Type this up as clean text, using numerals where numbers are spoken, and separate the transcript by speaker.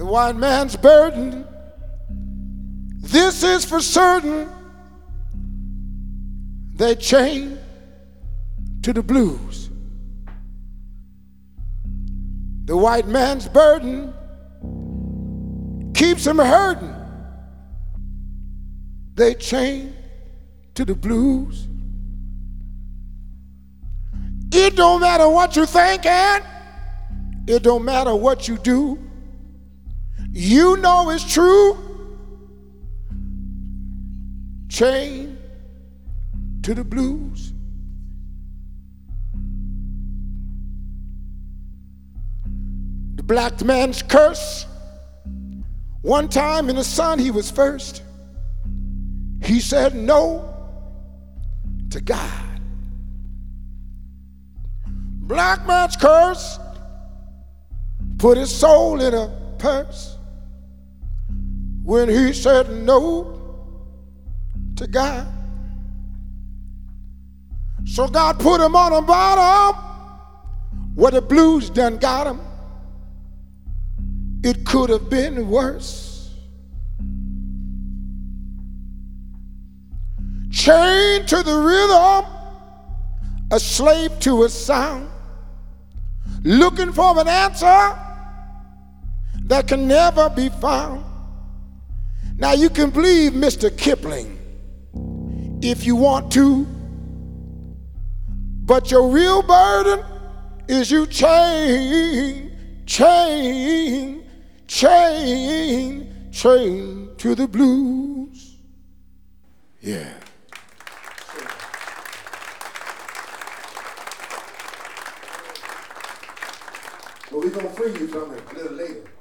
Speaker 1: white man's burden. This is for certain. They chained to the blues. The white man's burden keeps him hurting. They chained to the blues. It don't matter what you think, and it don't matter what you do. You know it's true. Chained to the blues. The black man's curse. One time in the sun he was first. He said no to God. Black man's curse put his soul in a purse when he said no to God. So God put him on the bottom where the blues done got him. It could have been worse. Chained to the rhythm, a slave to a sound, looking for an answer that can never be found. Now you can believe Mr. Kipling if you want to, but your real burden is you chained to the blues. Yeah. But we're going to free you from it a little later.